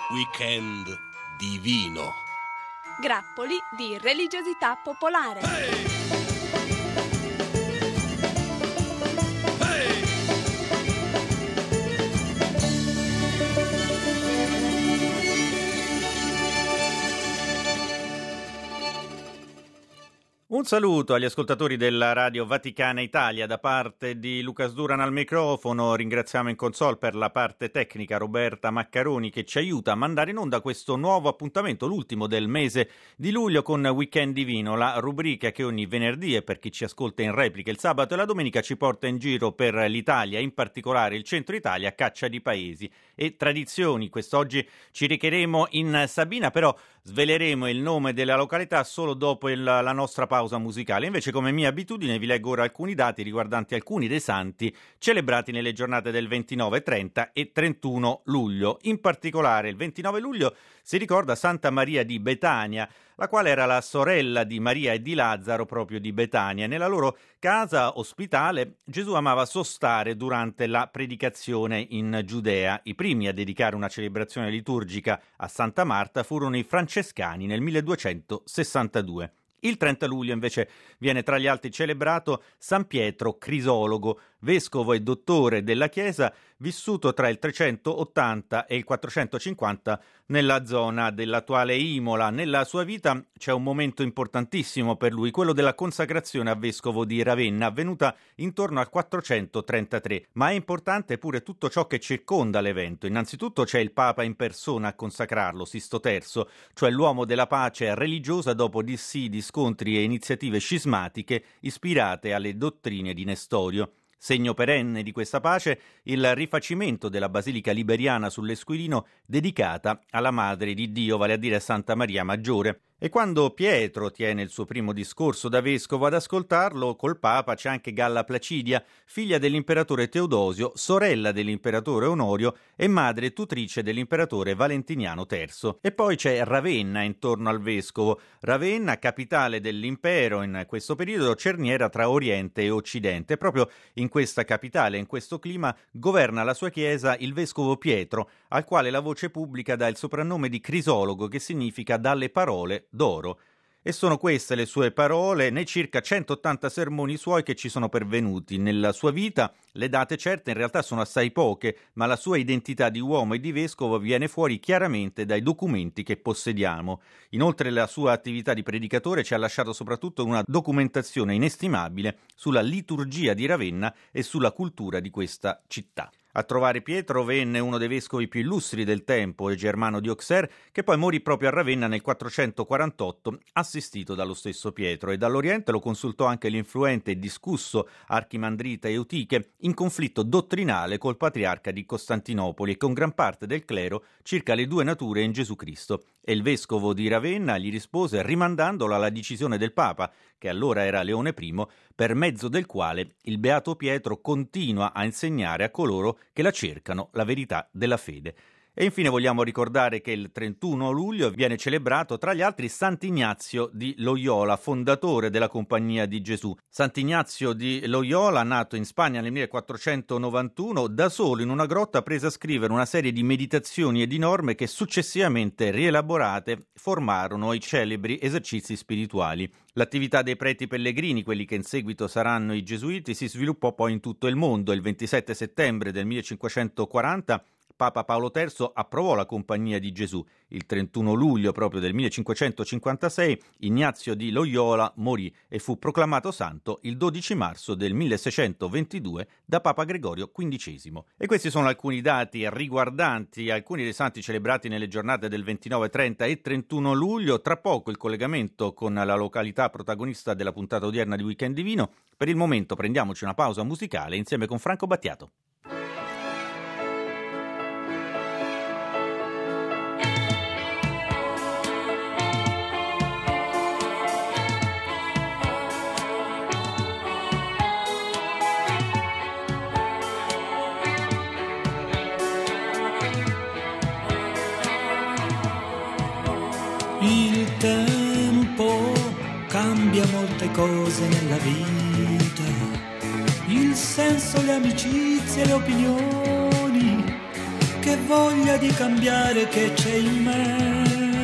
Weekend divino. Grappoli di religiosità popolare. Un saluto agli ascoltatori della Radio Vaticana Italia da parte di Lucas Duran al microfono. Ringraziamo in console per la parte tecnica Roberta Maccaroni che ci aiuta a mandare in onda questo nuovo appuntamento, l'ultimo del mese di luglio, con Weekend Divino, la rubrica che ogni venerdì e per chi ci ascolta in replica il sabato e la domenica ci porta in giro per l'Italia, in particolare il centro Italia, a caccia di paesi e tradizioni. Quest'oggi ci recheremo in Sabina, però sveleremo il nome della località solo dopo la nostra pausa musicale. Invece, come mia abitudine, vi leggo ora alcuni dati riguardanti alcuni dei santi celebrati nelle giornate del 29, 30 e 31 luglio. In particolare, il 29 luglio si ricorda Santa Maria di Betania, la quale era la sorella di Maria e di Lazzaro proprio di Betania. Nella loro casa ospitale Gesù amava sostare durante la predicazione in Giudea. I primi a dedicare una celebrazione liturgica a Santa Marta furono i francescani nel 1262. Il 30 luglio invece viene tra gli altri celebrato San Pietro Crisologo, vescovo e dottore della Chiesa, vissuto tra il 380 e il 450 nella zona dell'attuale Imola. Nella sua vita c'è un momento importantissimo per lui, quello della consacrazione a vescovo di Ravenna, avvenuta intorno al 433, ma è importante pure tutto ciò che circonda l'evento. Innanzitutto c'è il Papa in persona a consacrarlo, Sisto III, cioè l'uomo della pace religiosa dopo dissidi, scontri e iniziative scismatiche ispirate alle dottrine di Nestorio. Segno perenne di questa pace il rifacimento della Basilica Liberiana sull'Esquilino dedicata alla Madre di Dio, vale a dire Santa Maria Maggiore. E quando Pietro tiene il suo primo discorso da vescovo, ad ascoltarlo col Papa c'è anche Galla Placidia, figlia dell'imperatore Teodosio, sorella dell'imperatore Onorio e madre tutrice dell'imperatore Valentiniano III. E poi c'è Ravenna intorno al vescovo. Ravenna, capitale dell'impero in questo periodo, cerniera tra Oriente e Occidente. Proprio in questa capitale, in questo clima, governa la sua chiesa il vescovo Pietro, al quale la voce pubblica dà il soprannome di Crisologo, che significa dalle parole d'oro. E sono queste le sue parole nei circa 180 sermoni suoi che ci sono pervenuti. Nella sua vita le date certe in realtà sono assai poche, ma la sua identità di uomo e di vescovo viene fuori chiaramente dai documenti che possediamo. Inoltre la sua attività di predicatore ci ha lasciato soprattutto una documentazione inestimabile sulla liturgia di Ravenna e sulla cultura di questa città. A trovare Pietro venne uno dei vescovi più illustri del tempo, Germano di Auxerre, che poi morì proprio a Ravenna nel 448, assistito dallo stesso Pietro, e dall'Oriente lo consultò anche l'influente e discusso archimandrita Eutiche, in conflitto dottrinale col patriarca di Costantinopoli e con gran parte del clero circa le due nature in Gesù Cristo. E il vescovo di Ravenna gli rispose rimandandolo alla decisione del Papa, che allora era Leone I, per mezzo del quale il beato Pietro continua a insegnare a coloro che la cercano la verità della fede. E infine vogliamo ricordare che il 31 luglio viene celebrato tra gli altri Sant'Ignazio di Loyola, fondatore della Compagnia di Gesù. Sant'Ignazio di Loyola, nato in Spagna nel 1491, da solo in una grotta prese a scrivere una serie di meditazioni e di norme che successivamente rielaborate formarono i celebri esercizi spirituali. L'attività dei preti pellegrini, quelli che in seguito saranno i gesuiti, si sviluppò poi in tutto il mondo. Il 27 settembre del 1540 Papa Paolo III approvò la Compagnia di Gesù. Il 31 luglio proprio del 1556 Ignazio di Loyola morì e fu proclamato santo il 12 marzo del 1622 da Papa Gregorio XV. E questi sono alcuni dati riguardanti alcuni dei santi celebrati nelle giornate del 29, 30 e 31 luglio. Tra poco il collegamento con la località protagonista della puntata odierna di Weekend Divino. Per il momento prendiamoci una pausa musicale insieme con Franco Battiato. Il tempo cambia molte cose nella vita, il senso, le amicizie, le opinioni che voglia di cambiare che c'è in me.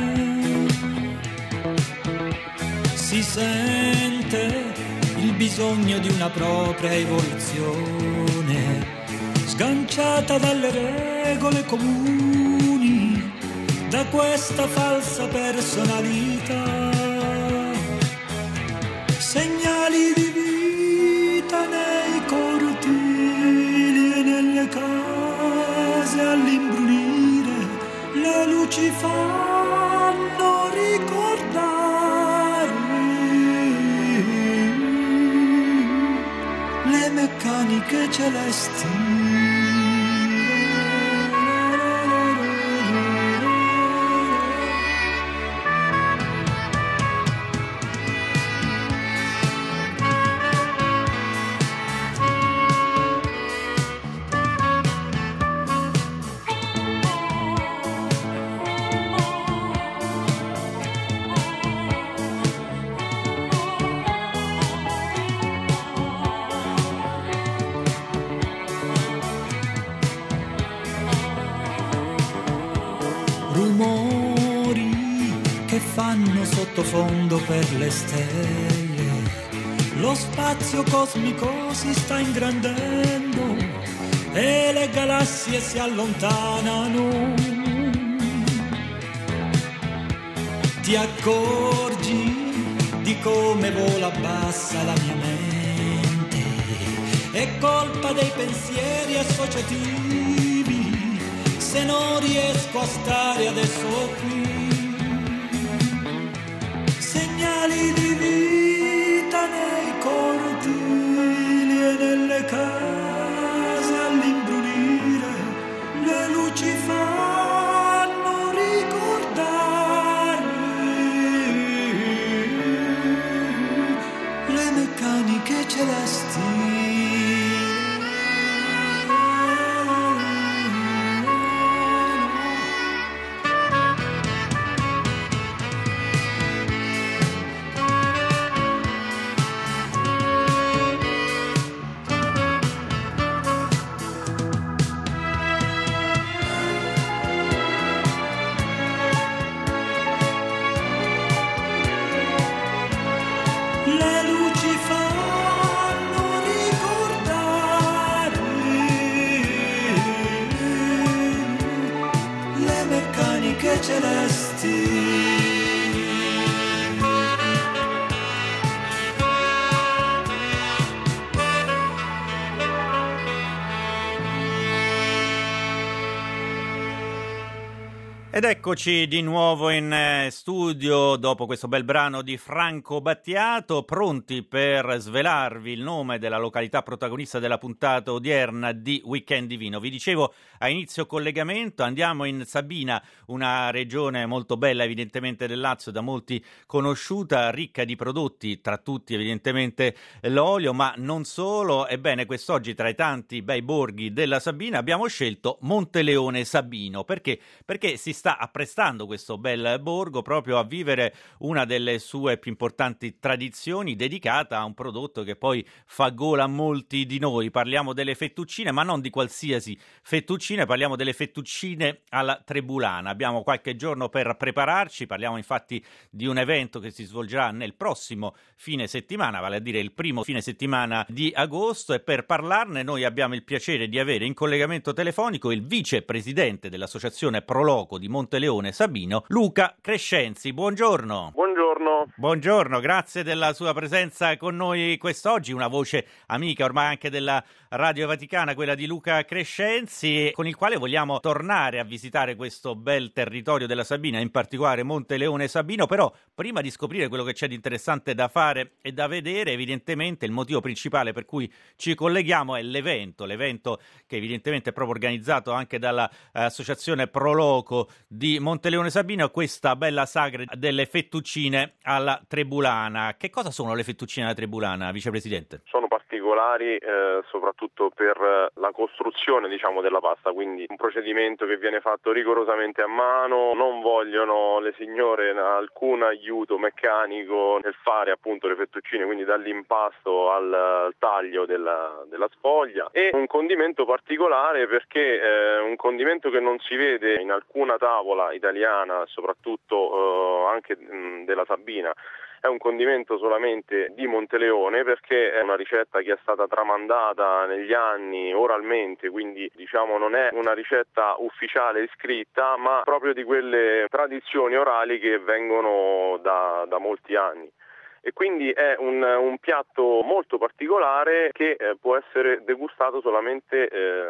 Si sente il bisogno di una propria evoluzione, sganciata dalle regole comuni, da questa falsa personalità. Segnali di vita nei cortili e nelle case all'imbrunire, le luci fanno ricordare le meccaniche celesti. Rumori che fanno sottofondo per le stelle, lo spazio cosmico si sta ingrandendo e le galassie si allontanano. Ti accorgi di come vola bassa la mia mente, è colpa dei pensieri associativi se non riesco a stare adesso qui. Segnali di vita nei cortili e nelle case all'imbrunire, le luci fanno ricordare le meccaniche celesti. Le luci fanno ricordare le meccaniche celesti. Ed eccoci di nuovo in studio dopo questo bel brano di Franco Battiato, pronti per svelarvi il nome della località protagonista della puntata odierna di Weekend Divino. Vi dicevo a inizio collegamento, andiamo in Sabina, una regione molto bella evidentemente del Lazio, da molti conosciuta, ricca di prodotti, tra tutti evidentemente l'olio, ma non solo. Ebbene, quest'oggi tra i tanti bei borghi della Sabina abbiamo scelto Monteleone Sabino. Perché? Perché si sta apprestando questo bel borgo proprio a vivere una delle sue più importanti tradizioni, dedicata a un prodotto che poi fa gola a molti di noi. Parliamo delle fettuccine, ma non di qualsiasi fettuccine, parliamo delle fettuccine alla Trebulana. Abbiamo qualche giorno per prepararci, parliamo infatti di un evento che si svolgerà nel prossimo fine settimana, vale a dire il primo fine settimana di agosto, e per parlarne noi abbiamo il piacere di avere in collegamento telefonico il vicepresidente dell'associazione Proloco di Monteleone Sabino, Luca Crescenzi. Buongiorno. Buongiorno. Buongiorno, grazie della sua presenza con noi quest'oggi, una voce amica ormai anche della Radio Vaticana, quella di Luca Crescenzi, con il quale vogliamo tornare a visitare questo bel territorio della Sabina, in particolare Monteleone Sabino. Però prima di scoprire quello che c'è di interessante da fare e da vedere, evidentemente il motivo principale per cui ci colleghiamo è l'evento che evidentemente è proprio organizzato anche dall'associazione Proloco di Monteleone Sabino, questa bella sagra delle fettuccine alla Trebulana. Che cosa sono le fettuccine alla Trebulana, vicepresidente? Sono particolari particolari, soprattutto per la costruzione, diciamo, della pasta, quindi un procedimento che viene fatto rigorosamente a mano, non vogliono le signore alcun aiuto meccanico nel fare appunto le fettuccine, quindi dall'impasto al taglio della sfoglia, e un condimento particolare perché un condimento che non si vede in alcuna tavola italiana, soprattutto anche della Sabina. È un condimento solamente di Monteleone perché è una ricetta che è stata tramandata negli anni oralmente, quindi diciamo non è una ricetta ufficiale scritta, ma proprio di quelle tradizioni orali che vengono da molti anni. E quindi è un piatto molto particolare che può essere degustato solamente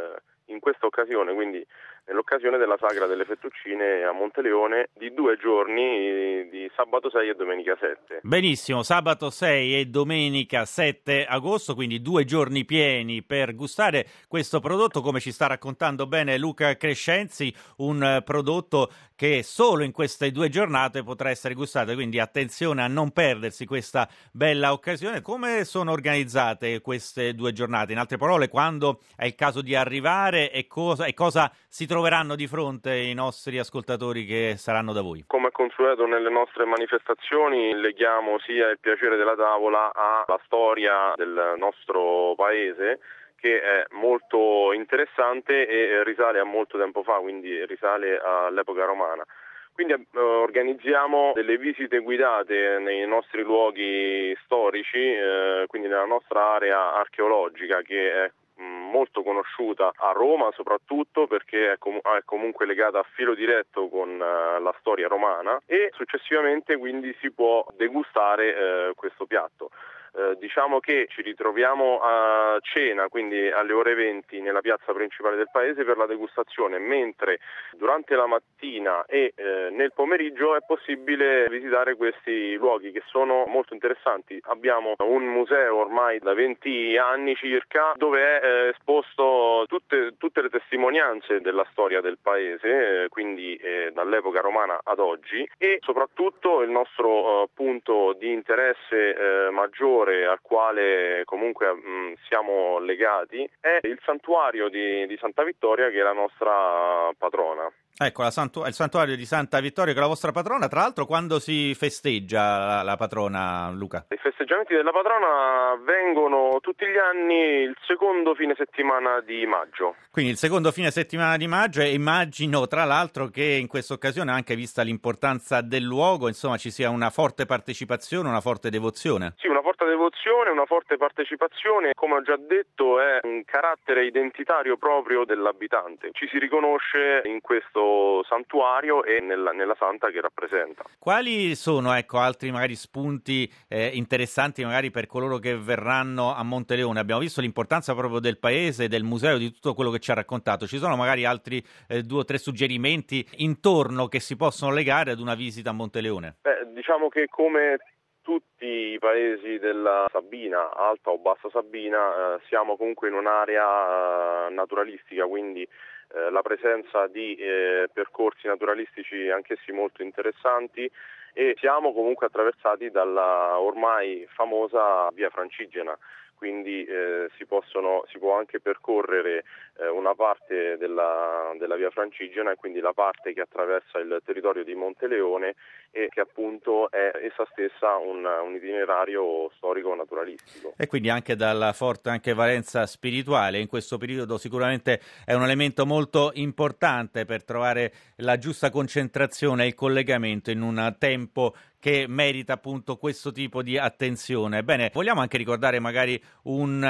in questa occasione, quindi nell'occasione della sagra delle fettuccine a Monteleone di 2 giorni, di sabato 6 e domenica 7. Benissimo, sabato 6 e domenica 7 agosto, quindi 2 giorni pieni per gustare questo prodotto, come ci sta raccontando bene Luca Crescenzi, un prodotto che solo in queste 2 giornate potrà essere gustato, quindi attenzione a non perdersi questa bella occasione. Come sono organizzate queste 2 giornate? In altre parole, quando è il caso di arrivare e cosa si troveranno di fronte i nostri ascoltatori che saranno da voi? Come è consueto nelle nostre manifestazioni, leghiamo sia il piacere della tavola alla storia del nostro paese, che è molto interessante e risale a molto tempo fa, quindi risale all'epoca romana. Quindi organizziamo delle visite guidate nei nostri luoghi storici, quindi nella nostra area archeologica, che è molto conosciuta a Roma, soprattutto perché è comunque legata a filo diretto con la storia romana, e successivamente quindi si può degustare questo piatto. Diciamo che ci ritroviamo a cena, quindi alle ore 20 nella piazza principale del paese per la degustazione, mentre durante la mattina e nel pomeriggio è possibile visitare questi luoghi che sono molto interessanti. Abbiamo un museo ormai da 20 anni circa dove è esposto tutte le testimonianze della storia del paese, quindi dall'epoca romana ad oggi, e soprattutto il nostro punto di interesse maggiore al quale comunque siamo legati è il santuario di Santa Vittoria, che è la nostra patrona. Ecco, il santuario di Santa Vittoria, che è la vostra patrona. Tra l'altro, quando si festeggia la patrona, Luca? I festeggiamenti della patrona avvengono tutti gli anni il secondo fine settimana di maggio. Quindi il secondo fine settimana di maggio, e immagino tra l'altro che in questa occasione, anche vista l'importanza del luogo, insomma ci sia una forte partecipazione, una forte devozione. Sì, una forte devozione, una forte partecipazione. Come ho già detto, è un carattere identitario proprio dell'abitante. Ci si riconosce in questo santuario e nella santa che rappresenta. Quali sono, altri magari spunti interessanti magari per coloro che verranno a Monteleone? Abbiamo visto l'importanza proprio del paese, del museo, di tutto quello che ci ha raccontato. Ci sono magari altri 2 o 3 suggerimenti intorno che si possono legare ad una visita a Monteleone? Diciamo che come tutti i paesi della Sabina, Alta o Bassa Sabina, siamo comunque in un'area naturalistica, quindi la presenza di percorsi naturalistici anch'essi molto interessanti, e siamo comunque attraversati dalla ormai famosa Via Francigena, quindi si può anche percorrere una parte della Via Francigena, e quindi la parte che attraversa il territorio di Monteleone, e che appunto è essa stessa un itinerario storico-naturalistico. E quindi anche dalla forte anche valenza spirituale. In questo periodo sicuramente è un elemento molto importante per trovare la giusta concentrazione e il collegamento in un tempo che merita appunto questo tipo di attenzione. Bene, vogliamo anche ricordare magari un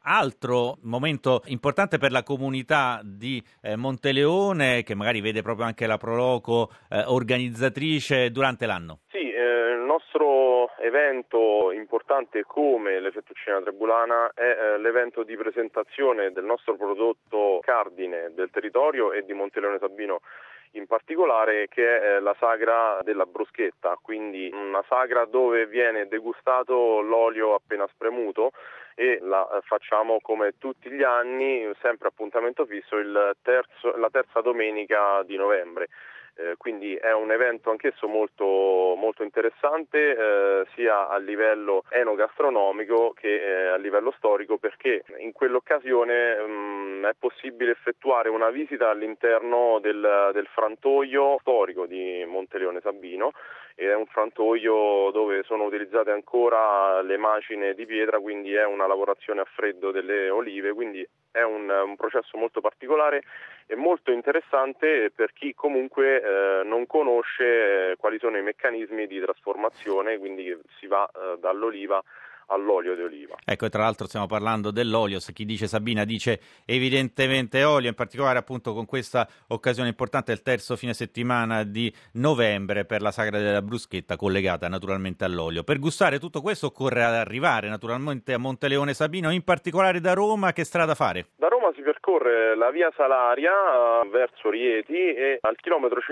altro momento importante per la comunità di Monteleone, che magari vede proprio anche la Pro Loco organizzatrice durante l'anno. Sì, il nostro evento importante come le fettuccine alla Trebulana è l'evento di presentazione del nostro prodotto cardine del territorio e di Monteleone Sabino in particolare, che è la sagra della bruschetta, quindi una sagra dove viene degustato l'olio appena spremuto, e la facciamo come tutti gli anni, sempre appuntamento fisso, la terza domenica di novembre. quindi è un evento anch'esso molto, molto interessante sia a livello enogastronomico che a livello storico, perché in quell'occasione è possibile effettuare una visita all'interno del frantoio storico di Monteleone Sabino. È un frantoio dove sono utilizzate ancora le macine di pietra, quindi è una lavorazione a freddo delle olive, quindi è un processo molto particolare e molto interessante per chi comunque non conosce quali sono i meccanismi di trasformazione, quindi si va dall'oliva all'olio di oliva. Ecco, e tra l'altro stiamo parlando dell'olio, se chi dice Sabina dice evidentemente olio, in particolare appunto con questa occasione importante il terzo fine settimana di novembre per la Sagra della Bruschetta collegata naturalmente all'olio. Per gustare tutto questo occorre arrivare naturalmente a Monteleone Sabino, in particolare da Roma. Che strada fare? Da Roma si percorre la via Salaria verso Rieti e al chilometro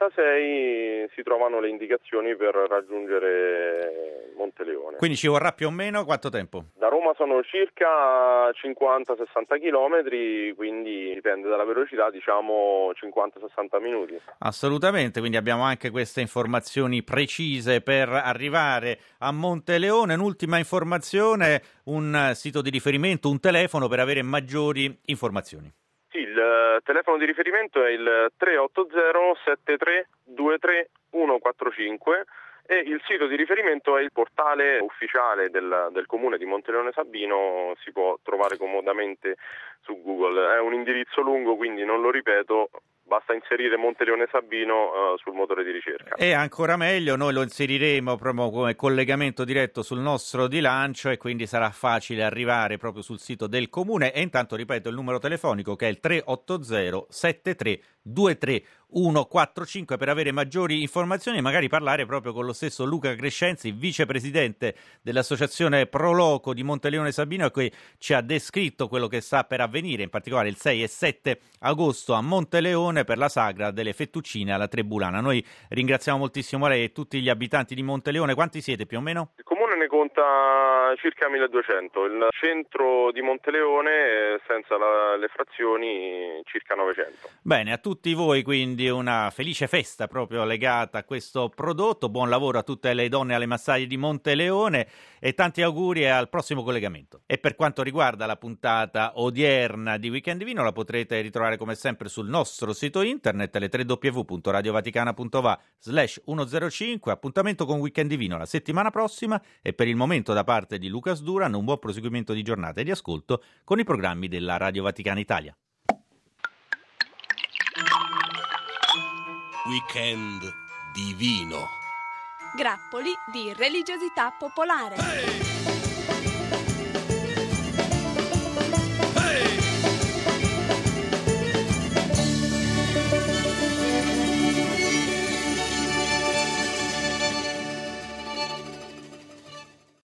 56 si trovano le indicazioni per raggiungere Monteleone. Quindi ci vorrà più o meno quanto tempo? Da Roma sono circa 50-60 chilometri, quindi dipende dalla velocità, diciamo 50-60 minuti. Assolutamente, quindi abbiamo anche queste informazioni precise per arrivare a Monteleone. Un'ultima informazione, un sito di riferimento, un telefono per avere maggiori informazioni. Sì, il telefono di riferimento è il 380 73 23 145 e il sito di riferimento è il portale ufficiale del comune di Monteleone Sabino, si può trovare comodamente su Google. È un indirizzo lungo, quindi non lo ripeto, basta inserire Monteleone Sabino sul motore di ricerca. E ancora meglio, noi lo inseriremo proprio come collegamento diretto sul nostro di lancio e quindi sarà facile arrivare proprio sul sito del comune. E intanto ripeto il numero telefonico che è il 380 73 23 145 per avere maggiori informazioni e magari parlare proprio con lo stesso Luca Crescenzi, vicepresidente dell'associazione Proloco di Monteleone Sabino, che ci ha descritto quello che sta per avvenire, in particolare il 6 e 7 agosto a Monteleone per la sagra delle fettuccine alla Trebulana. Noi ringraziamo moltissimo lei e tutti gli abitanti di Monteleone. Quanti siete più o meno? Il comune ne conta circa 1200, il centro di Monteleone senza le frazioni circa 900. Bene, a tutti voi quindi una felice festa proprio legata a questo prodotto, buon lavoro a tutte le donne alle massaie di Monteleone e tanti auguri al prossimo collegamento. E per quanto riguarda la puntata odierna di Weekend Divino la potrete ritrovare come sempre sul nostro sito internet, le www.radiovaticana.va/105. Appuntamento con Weekend Divino la settimana prossima e per il momento da parte di Lucas Duran un buon proseguimento di giornata e di ascolto con i programmi della Radio Vaticana Italia. Weekend Divino. Grappoli di religiosità popolare.